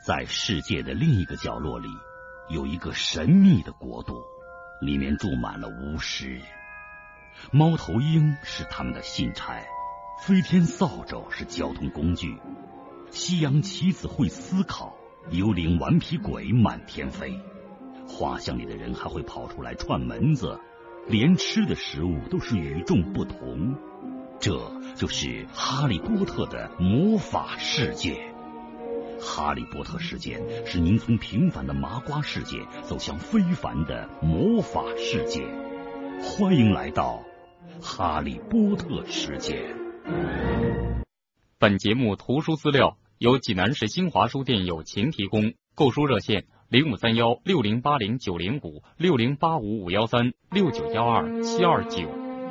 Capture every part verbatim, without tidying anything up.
在世界的另一个角落里，有一个神秘的国度，里面住满了巫师。猫头鹰是他们的信差，飞天扫帚是交通工具，西洋棋子会思考，幽灵顽皮鬼满天飞。画像里的人还会跑出来串门子，连吃的食物都是与众不同。这就是哈利波特的魔法世界。哈利波特事件是您从平凡的麻瓜世界走向非凡的魔法世界。欢迎来到哈利波特世界。 本节目图书资料由济南市新华书店友情提供，购书热线零五三幺六零八零九零五六零八五五幺三六九幺二七二九。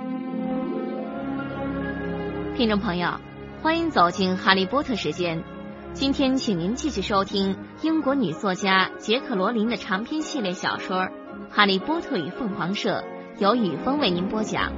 听众朋友，欢迎走进哈利波特时间。今天请您继续收听英国女作家杰克罗琳的长篇系列小说《哈利波特与凤凰社》，由雨峰为您播讲。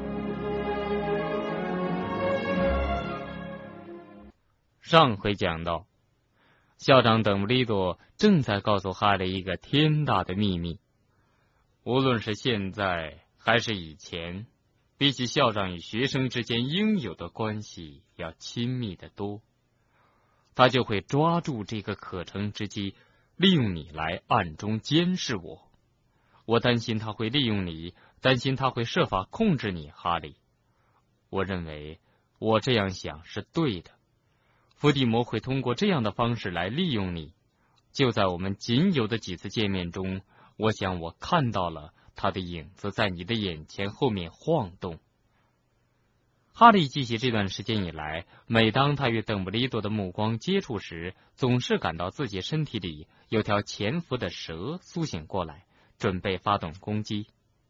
上回讲到，校长邓布利多正在告诉哈利一个天大的秘密，无论是现在还是以前，比起校长与学生之间应有的关系要亲密得多。他就会抓住这个可乘之机，利用你来暗中监视我。我担心他会利用你，担心他会设法控制你，哈利。我认为我这样想是对的。伏地魔会通过这样的方式来利用你。就在我们仅有的几次见面中，我想我看到了他的影子在你的眼前后面晃动。哈利记起这段时间以来，每当他与邓布利多的目光接触时，总是感到自己身体里有条潜伏的蛇苏醒过来，准备发动攻击。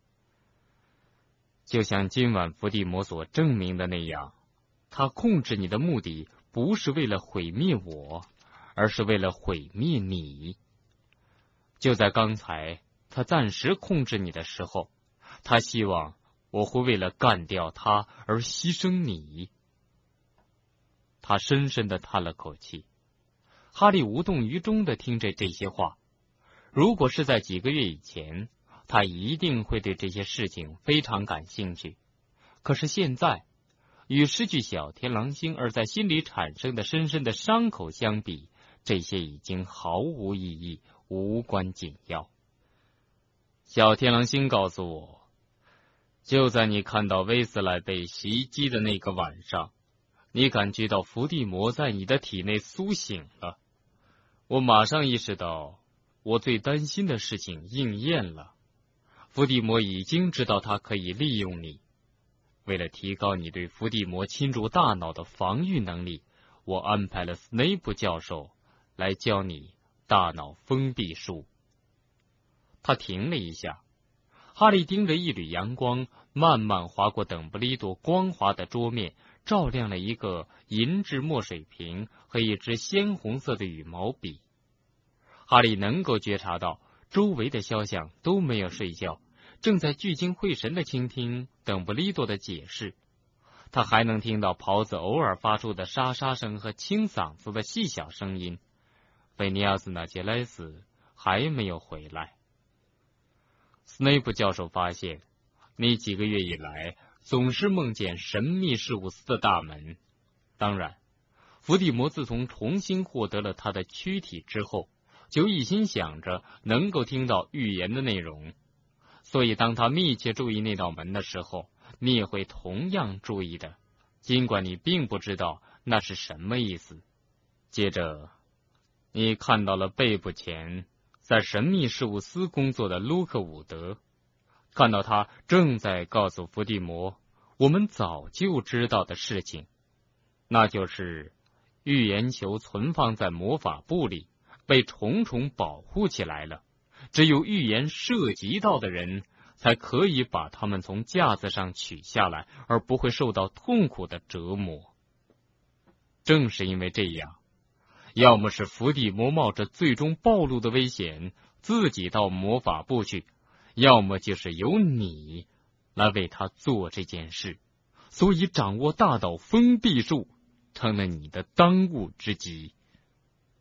就像今晚伏地魔所证明的那样，他控制你的目的不是为了毁灭我，而是为了毁灭你。就在刚才他暂时控制你的时候，他希望我会为了干掉他而牺牲你。他深深地叹了口气。哈利无动于衷地听着这些话。如果是在几个月以前，他一定会对这些事情非常感兴趣。可是现在，与失去小天狼星而在心里产生的深深的伤口相比，这些已经毫无意义，无关紧要。小天狼星告诉我，就在你看到威斯莱被袭击的那个晚上，你感觉到伏地魔在你的体内苏醒了。我马上意识到，我最担心的事情应验了。伏地魔已经知道他可以利用你。为了提高你对伏地魔侵入大脑的防御能力，我安排了斯内普教授来教你大脑封闭术。他停了一下。哈利盯着一缕阳光慢慢划过邓布利多光滑的桌面，照亮了一个银质墨水瓶和一支鲜红色的羽毛笔。哈利能够觉察到周围的肖像都没有睡觉，正在聚精会神地倾听邓布利多的解释。他还能听到袍子偶尔发出的沙沙声和清嗓子的细小声音。菲尼亚斯·纳杰莱斯还没有回来。斯内普教授发现，你几个月以来总是梦见神秘事务司的大门。当然，伏地魔自从重新获得了他的躯体之后，就一心想着能够听到预言的内容。所以当他密切注意那道门的时候，你也会同样注意的，尽管你并不知道那是什么意思。接着，你看到了背部前在神秘事务司工作的卢克伍德，看到他正在告诉伏地魔我们早就知道的事情，那就是预言球存放在魔法部里，被重重保护起来了。只有预言涉及到的人才可以把他们从架子上取下来，而不会受到痛苦的折磨。正是因为这样，要么是伏地魔冒着最终暴露的危险自己到魔法部去，要么就是由你来为他做这件事。所以掌握大脑封闭术成了你的当务之急。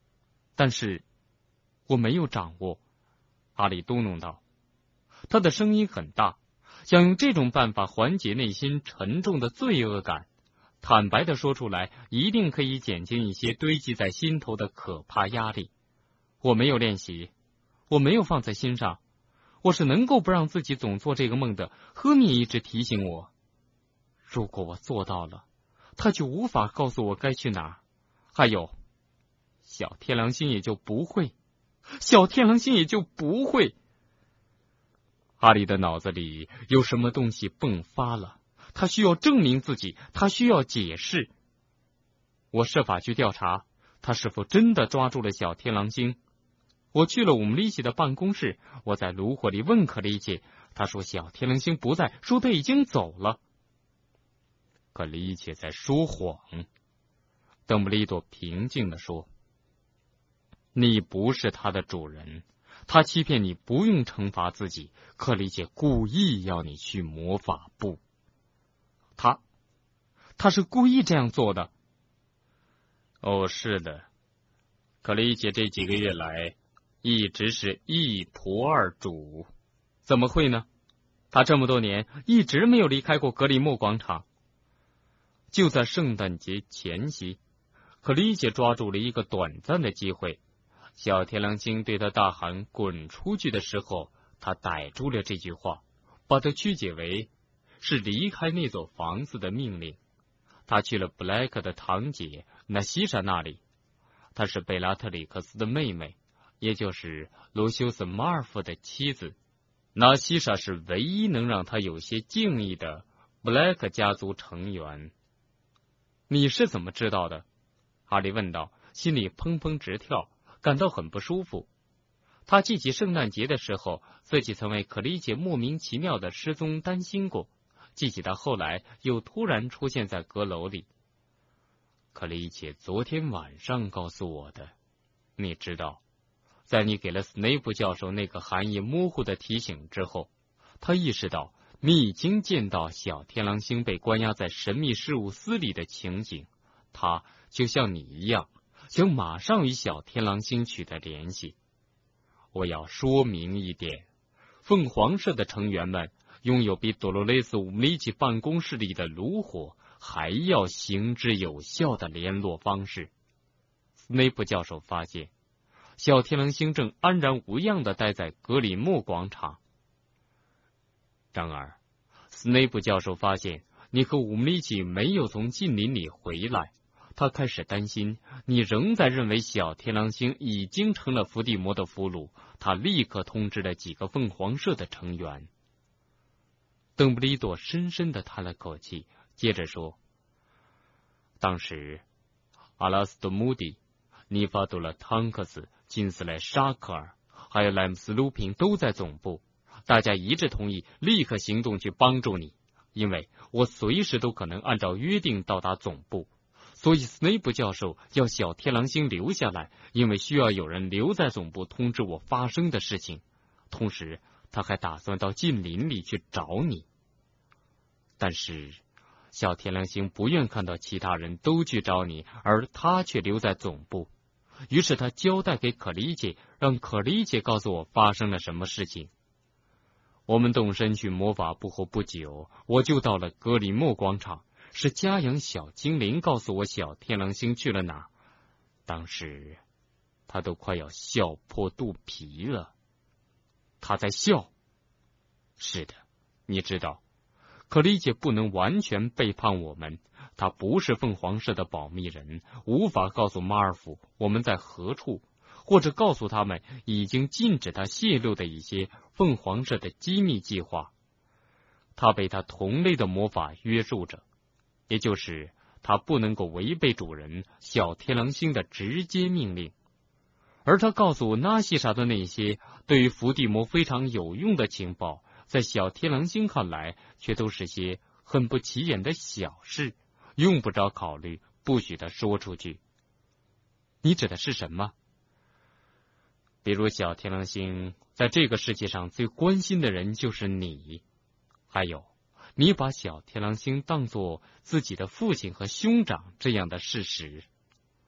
但是我没有掌握。哈利嘟哝道，他的声音很大，想用这种办法缓解内心沉重的罪恶感。坦白的说出来，一定可以减轻一些堆积在心头的可怕压力。我没有练习，我没有放在心上，我是能够不让自己总做这个梦的。赫密一直提醒我，如果我做到了，他就无法告诉我该去哪儿，还有小天狼星也就不会，小天狼星也就不会。哈利的脑子里有什么东西迸发了，他需要证明自己，他需要解释。我设法去调查，他是否真的抓住了小天狼星。我去了伍姆利奇的办公室，我在炉火里问可丽姐，他说小天狼星不在，说他已经走了。可丽姐在说谎。邓布利多平静地说，你不是他的主人，他欺骗你不用惩罚自己，克里姐故意要你去魔法部。他他是故意这样做的。哦，是的，克里姐这几个月来一直是一仆二主。怎么会呢？他这么多年一直没有离开过格里莫广场。就在圣诞节前夕，克里姐抓住了一个短暂的机会。小天狼星对他大喊滚出去的时候，他逮住了这句话，把它曲解为是离开那座房子的命令。他去了布莱克的堂姐纳西莎那里，她是贝拉特里克斯的妹妹，也就是罗修斯马尔夫的妻子。纳西莎是唯一能让他有些敬意的布莱克家族成员。你是怎么知道的？哈利问道，心里砰砰直跳，感到很不舒服。他记起圣诞节的时候，自己曾为可丽姐莫名其妙的失踪担心过，记起他后来又突然出现在阁楼里。可丽姐昨天晚上告诉我的。你知道，在你给了斯内普教授那个含义模糊的提醒之后，他意识到你已经见到小天狼星被关押在神秘事务司里的情景。他就像你一样，想马上与小天狼星取得联系。我要说明一点，凤凰社的成员们拥有比多罗雷斯伍姆利奇办公室里的炉火还要行之有效的联络方式。斯内普教授发现，小天狼星正安然无恙地待在格里莫广场。然而，斯内普教授发现你和伍姆利奇没有从近邻里回来，他开始担心你仍在认为小天狼星已经成了伏地魔的俘虏。他立刻通知了几个凤凰社的成员。邓布利多深深地叹了口气，接着说，当时阿拉斯多穆迪、尼法杜勒汤克斯、金斯莱沙克尔还有莱姆斯鲁平都在总部，大家一致同意立刻行动去帮助你，因为我随时都可能按照约定到达总部。所以斯内普教授要小天狼星留下来，因为需要有人留在总部通知我发生的事情。同时他还打算到近邻里去找你。但是小天狼星不愿看到其他人都去找你，而他却留在总部。于是他交代给可丽姐，让可丽姐告诉我发生了什么事情。我们动身去魔法部后不久，我就到了格里莫广场。是家养小精灵告诉我小天狼星去了哪儿。当时他都快要笑破肚皮了。他在笑。是的，你知道，可丽姐不能完全背叛我们。她不是凤凰社的保密人，无法告诉马尔福我们在何处，或者告诉他们已经禁止他泄露的一些凤凰社的机密计划。他被他同类的魔法约束着，也就是他不能够违背主人小天狼星的直接命令。而他告诉纳西莎的那些对于伏地魔非常有用的情报，在小天狼星看来却都是些很不起眼的小事，用不着考虑，不许他说出去。你指的是什么？比如小天狼星在这个世界上最关心的人就是你，还有你把小天狼星当作自己的父亲和兄长这样的事实。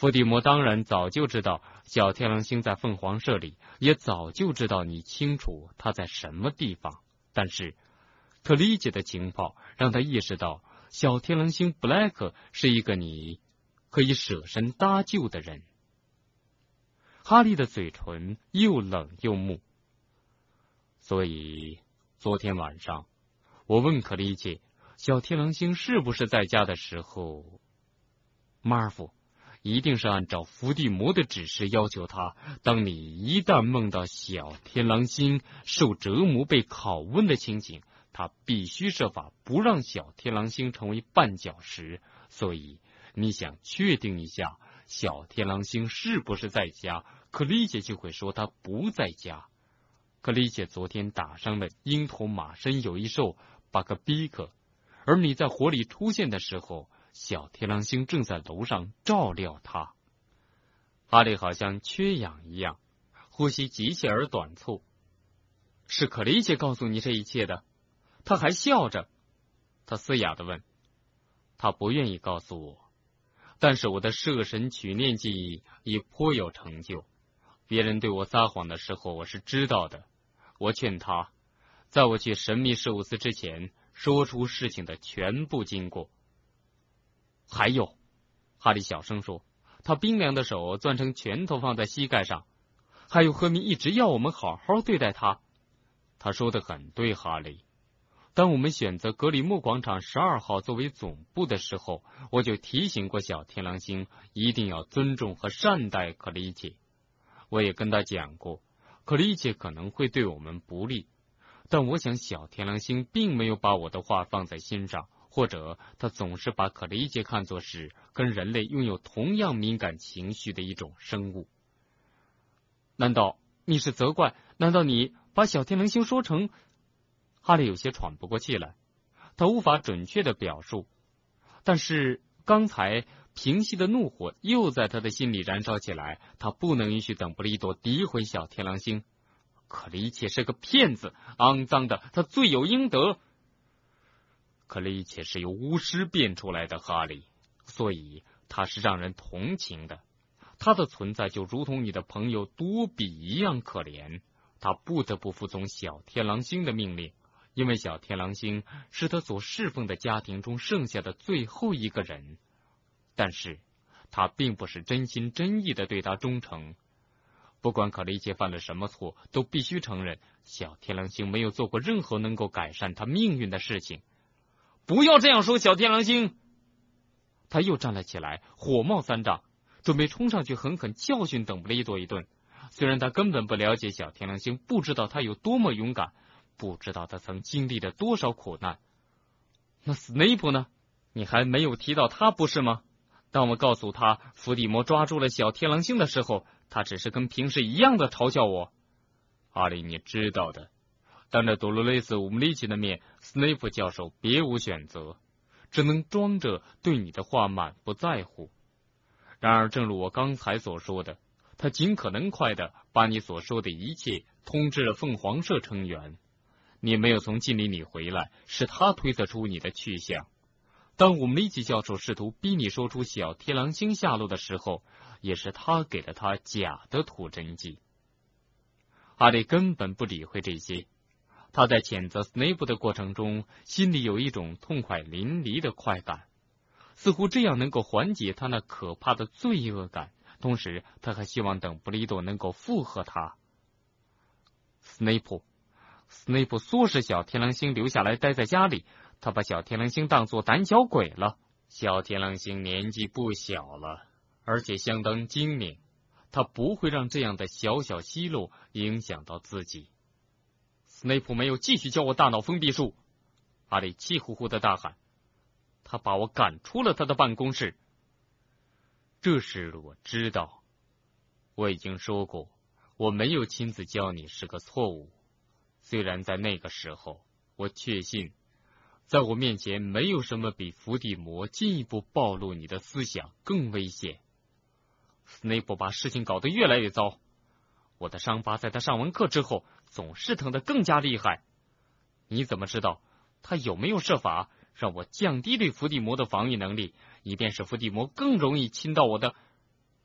伏地魔当然早就知道小天狼星在凤凰社里，也早就知道你清楚他在什么地方。但是可理解的情报让他意识到，小天狼星布莱克是一个你可以舍身搭救的人。哈利的嘴唇又冷又木。所以昨天晚上我问可理解小天狼星是不是在家的时候，马尔福一定是按照伏地魔的指示要求他，当你一旦梦到小天狼星受折磨被拷问的情景，他必须设法不让小天狼星成为绊脚石。所以你想确定一下小天狼星是不是在家，可理解就会说他不在家。可理解昨天打伤了鹰头马身有一兽巴克比克，而你在火里出现的时候，小天狼星正在楼上照料他。哈利好像缺氧一样，呼吸急切而短促。是可理解告诉你这一切的？他还笑着。他嘶哑地问。他不愿意告诉我，但是我的摄神取念技艺已颇有成就。别人对我撒谎的时候，我是知道的。我劝他，在我去神秘事务司之前，说出事情的全部经过。还有，哈利小声说，他冰凉的手攥成拳头放在膝盖上。还有赫敏一直要我们好好对待他。他说得很对，哈利。当我们选择格里莫广场十二号作为总部的时候，我就提醒过小天狼星一定要尊重和善待可理解。我也跟他讲过，可理解可能会对我们不利，但我想小天狼星并没有把我的话放在心上，或者他总是把可理解看作是跟人类拥有同样敏感情绪的一种生物。难道你是责怪？难道你把小天狼星说成……哈利有些喘不过气来，他无法准确的表述，但是刚才平息的怒火又在他的心里燃烧起来。他不能允许邓布利多诋毁小天狼星。可理解是个骗子，肮脏的，他罪有应得。可理解是由巫师变出来的，哈利，所以他是让人同情的。他的存在就如同你的朋友多比一样可怜，他不得不服从小天狼星的命令，因为小天狼星是他所侍奉的家庭中剩下的最后一个人。但是他并不是真心真意的对他忠诚。不管可理解犯了什么错，都必须承认小天狼星没有做过任何能够改善他命运的事情。不要这样说，小天狼星！他又站了起来，火冒三丈，准备冲上去狠狠教训邓布利多一顿。虽然他根本不了解小天狼星，不知道他有多么勇敢，不知道他曾经历了多少苦难。那斯内普呢？你还没有提到他，不是吗？当我告诉他伏地魔抓住了小天狼星的时候，他只是跟平时一样的嘲笑我。哈利，你知道的，当着多罗雷斯·伍姆利奇的面，斯内普教授别无选择，只能装着对你的话满不在乎。然而正如我刚才所说的，他尽可能快的把你所说的一切通知了凤凰社成员。你没有从禁里里回来，是他推测出你的去向。当伍姆利奇教授试图逼你说出小天狼星下落的时候，也是他给了他假的吐真剂。哈利根本不理会这些，他在谴责斯内普的过程中，心里有一种痛快淋漓的快感，似乎这样能够缓解他那可怕的罪恶感。同时，他还希望邓布利多能够附和他。斯内普，斯内普唆使小天狼星留下来待在家里，他把小天狼星当作胆小鬼了。小天狼星年纪不小了，而且相当精明，他不会让这样的小小奚落影响到自己。斯内普没有继续教我大脑封闭术，哈利气呼呼的大喊，他把我赶出了他的办公室。这事我知道，我已经说过，我没有亲自教你是个错误。虽然在那个时候，我确信在我面前没有什么比伏地魔进一步暴露你的思想更危险。斯内普把事情搞得越来越糟，我的伤疤在他上完课之后总是疼得更加厉害。你怎么知道他有没有设法让我降低对伏地魔的防御能力，以便使伏地魔更容易亲到我的？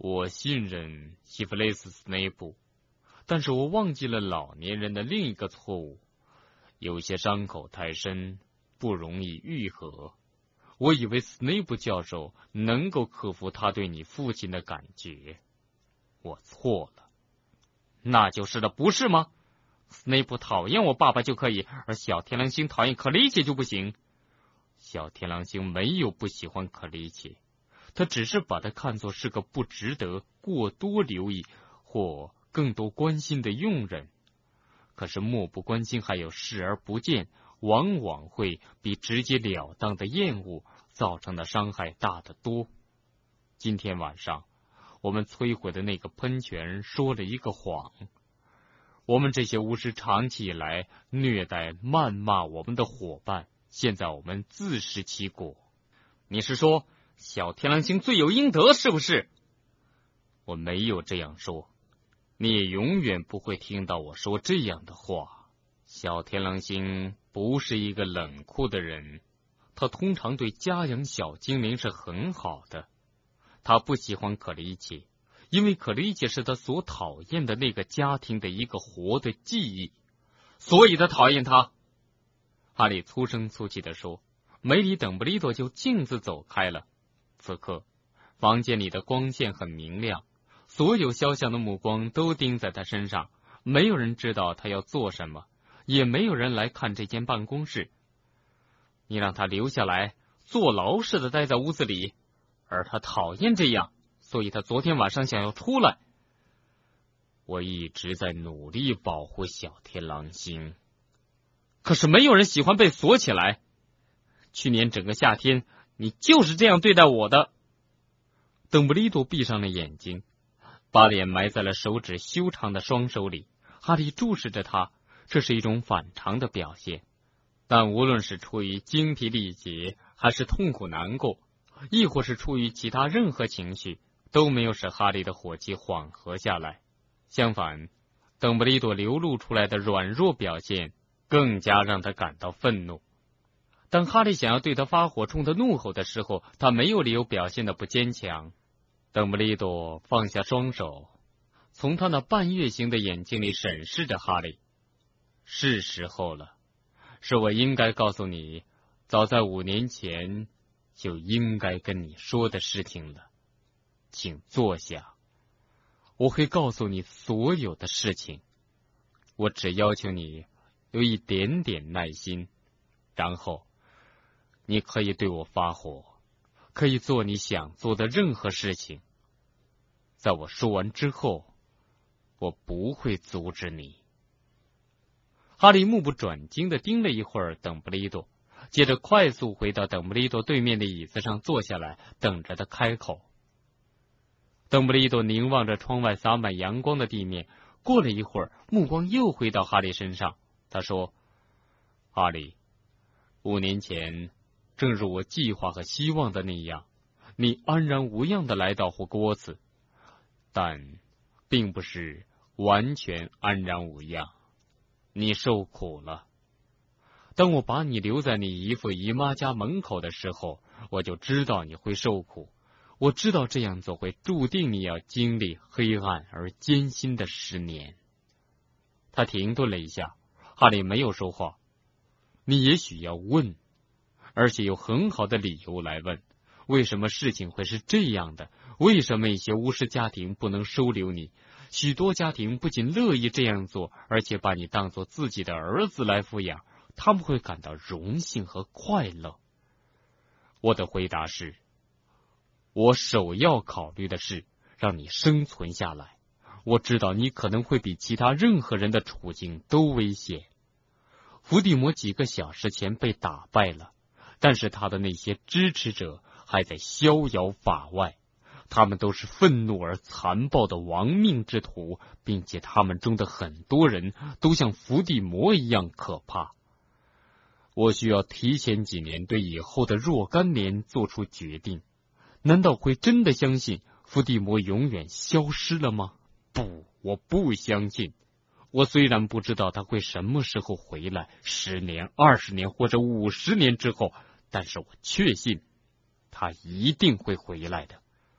我信任西弗雷斯·斯内普，但是我忘记了老年人的另一个错误，有些伤口太深，不容易愈合。我以为斯内普教授能够克服他对你父亲的感觉，我错了。那就是了，不是吗？斯内普讨厌我爸爸就可以，而小天狼星讨厌可莉奇就不行。小天狼星没有不喜欢可莉奇，他只是把他看作是个不值得过多留意或更多关心的佣人。可是漠不关心还有视而不见，往往会比直截了当的厌恶造成的伤害大得多。今天晚上我们摧毁的那个喷泉说了一个谎，我们这些巫师长期以来虐待谩骂我们的伙伴，现在我们自食其果。你是说小天狼星罪有应得是不是？我没有这样说，你也永远不会听到我说这样的话。小天狼星不是一个冷酷的人，他通常对家养小精灵是很好的。他不喜欢可莉奇，因为可莉奇是他所讨厌的那个家庭的一个活的记忆，所以他讨厌他。哈利粗声粗气地说。梅里邓布利多就径自走开了。此刻房间里的光线很明亮，所有肖像的目光都盯在他身上，没有人知道他要做什么，也没有人来看这间办公室。你让他留下来坐牢似的待在屋子里，而他讨厌这样，所以他昨天晚上想要出来。我一直在努力保护小天狼星，可是没有人喜欢被锁起来。去年整个夏天你就是这样对待我的。邓布利多闭上了眼睛，把脸埋在了手指修长的双手里。哈利注视着他，这是一种反常的表现，但无论是出于精疲力竭，还是痛苦难过，亦或是出于其他任何情绪，都没有使哈利的火气缓和下来。相反，邓布利多流露出来的软弱表现更加让他感到愤怒。当哈利想要对他发火，冲他怒吼的时候，他没有理由表现得不坚强。邓布利多放下双手，从他那半月形的眼睛里审视着哈利。是时候了，是我应该告诉你，早在五年前就应该跟你说的事情了。请坐下，我会告诉你所有的事情。我只要求你有一点点耐心，然后你可以对我发火，可以做你想做的任何事情。在我说完之后，我不会阻止你。哈利目不转睛地盯了一会儿邓布利多，接着快速回到邓布利多对面的椅子上坐下来，等着他开口。邓布利多凝望着窗外洒满阳光的地面，过了一会儿，目光又回到哈利身上。他说：哈利，五年前正如我计划和希望的那样，你安然无恙地来到霍格沃茨，但并不是完全安然无恙，你受苦了。当我把你留在你姨父姨妈家门口的时候，我就知道你会受苦。我知道这样做会注定你要经历黑暗而艰辛的十年。他停顿了一下，哈利没有说话。你也许要问，而且有很好的理由来问，为什么事情会是这样的？为什么一些巫师家庭不能收留你？许多家庭不仅乐意这样做，而且把你当作自己的儿子来抚养，他们会感到荣幸和快乐。我的回答是，我首要考虑的是让你生存下来。我知道你可能会比其他任何人的处境都危险。伏地魔几个小时前被打败了，但是他的那些支持者还在逍遥法外，他们都是愤怒而残暴的亡命之徒，并且他们中的很多人都像伏地魔一样可怕。我需要提前几年对以后的若干年做出决定。难道会真的相信伏地魔永远消失了吗？不，我不相信。我虽然不知道他会什么时候回来，十年、二十年或者五十年之后，但是我确信他一定会回来的。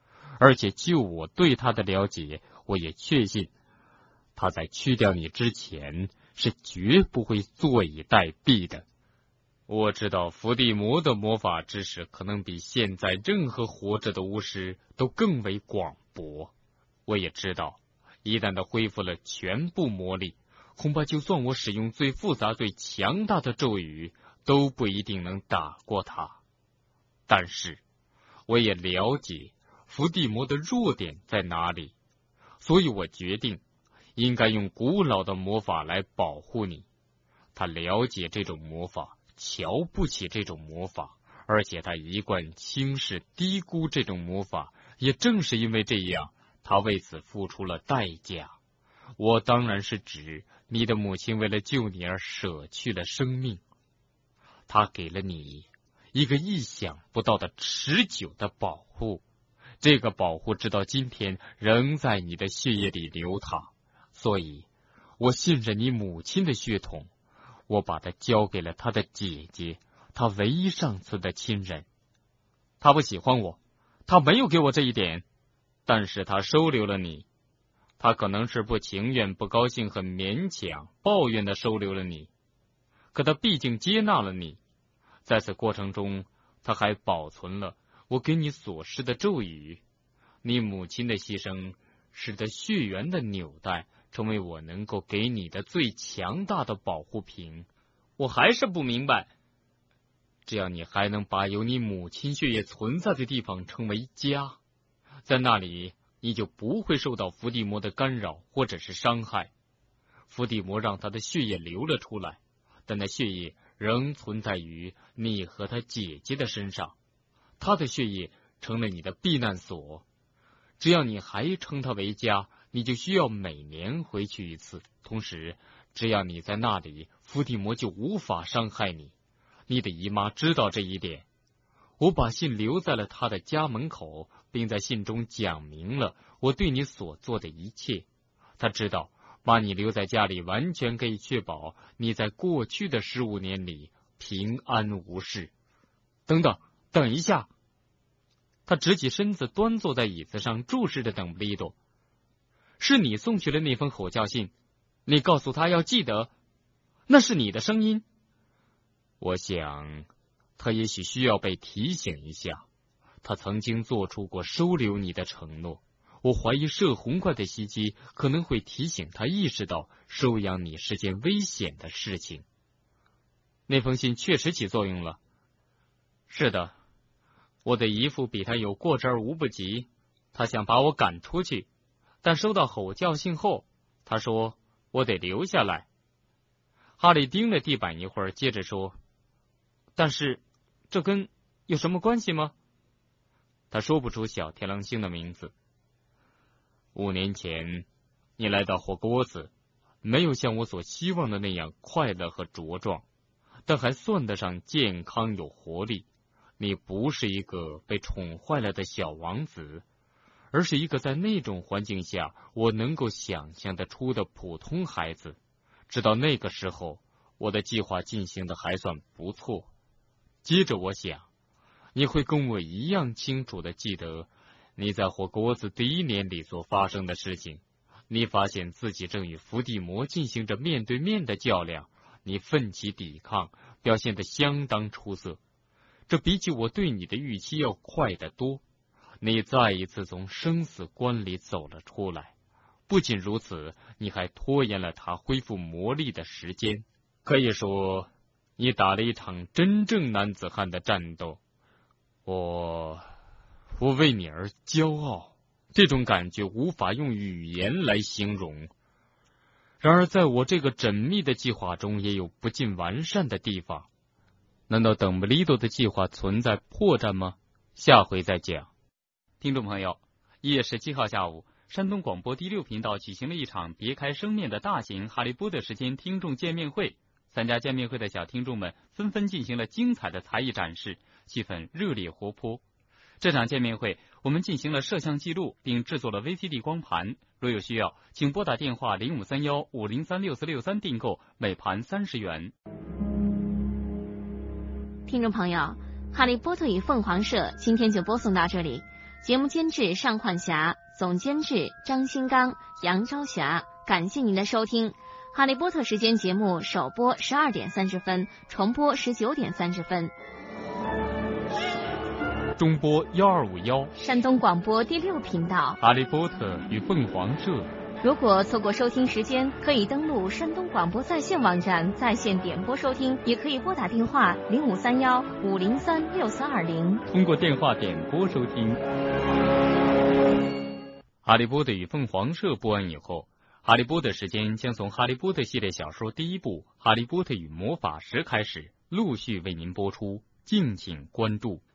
而且就我对他的了解，我也确信他在去掉你之前是绝不会坐以待毙的。我知道伏地魔的魔法知识可能比现在任何活着的巫师都更为广博。我也知道，一旦他恢复了全部魔力，恐怕就算我使用最复杂最强大的咒语，都不一定能打过他。但是我也了解伏地魔的弱点在哪里，所以我决定应该用古老的魔法来保护你。他了解这种魔法，瞧不起这种魔法，而且他一贯轻视低估这种魔法，也正是因为这样，他为此付出了代价。我当然是指你的母亲为了救你而舍去了生命，他给了你一个意想不到的持久的保护，这个保护直到今天仍在你的血液里流淌，所以我信任你母亲的血统，我把它交给了她的姐姐，她唯一上次的亲人。她不喜欢我，她没有给我这一点，但是她收留了你。她可能是不情愿、不高兴、很勉强、抱怨的收留了你，可她毕竟接纳了你。在此过程中，她还保存了我给你所施的咒语。你母亲的牺牲使得血缘的纽带成为我能够给你的最强大的保护品。我还是不明白，只要你还能把有你母亲血液存在的地方称为家，在那里你就不会受到伏地魔的干扰或者是伤害。伏地魔让他的血液流了出来，但那血液仍存在于你和他姐姐的身上，他的血液成了你的避难所。只要你还称它为家，你就需要每年回去一次，同时只要你在那里，伏地魔就无法伤害你。你的姨妈知道这一点。我把信留在了她的家门口，并在信中讲明了我对你所做的一切。她知道把你留在家里完全可以确保你在过去的十五年里平安无事。等等，等一下！他直起身子，端坐在椅子上，注视着邓布利多。是你送去了那封吼叫信，你告诉他要记得，那是你的声音。我想他也许需要被提醒一下，他曾经做出过收留你的承诺。我怀疑摄红怪的袭击可能会提醒他意识到收养你是件危险的事情。那封信确实起作用了。是的，我的姨父比他有过之而无不及，他想把我赶出去，但收到吼叫信后，他说我得留下来。哈利盯了地板一会儿，接着说，但是这跟有什么关系吗？他说不出小天狼星的名字。五年前你来到霍格沃茨，没有像我所希望的那样快乐和茁壮，但还算得上健康有活力。你不是一个被宠坏了的小王子，而是一个在那种环境下我能够想象得出的普通孩子。直到那个时候，我的计划进行得还算不错。接着我想，你会跟我一样清楚地记得你在霍格沃茨第一年里所发生的事情。你发现自己正与伏地魔进行着面对面的较量，你奋起抵抗，表现得相当出色。这比起我对你的预期要快得多。你再一次从生死关里走了出来。不仅如此，你还拖延了他恢复魔力的时间。可以说，你打了一场真正男子汉的战斗。我，我为你而骄傲，这种感觉无法用语言来形容。然而，在我这个缜密的计划中，也有不尽完善的地方。难道邓布利多的计划存在破绽吗？下回再讲。听众朋友，一月十七号下午，山东广播第六频道举行了一场别开生面的大型哈利波特时间听众见面会。参加见面会的小听众们纷纷进行了精彩的才艺展示，气氛热烈活泼。这场见面会我们进行了摄像记录，并制作了 V C D 光盘。若有需要，请拨打电话零五三幺五零三六四六三订购，每盘三十元。 听众朋友，哈利波特与凤凰社今天就播送到这里。 节目监制尚焕霞，总监制张新刚、杨朝霞。感谢您的收听。哈利波特时间节目首播十二点三十分，重播十九点三十分。 中波幺二五幺， 山东广播第六频道， 哈利波特与凤凰社。 如果错过收听时间，可以登录山东广播在线网站在线点播收听，也可以拨打电话零五三幺五零三六四二零， 通过电话点播收听。哈利波特与凤凰社播完以后，哈利波特时间将从哈利波特系列小说第一部《哈利波特与魔法石》开始，陆续为您播出，敬请关注。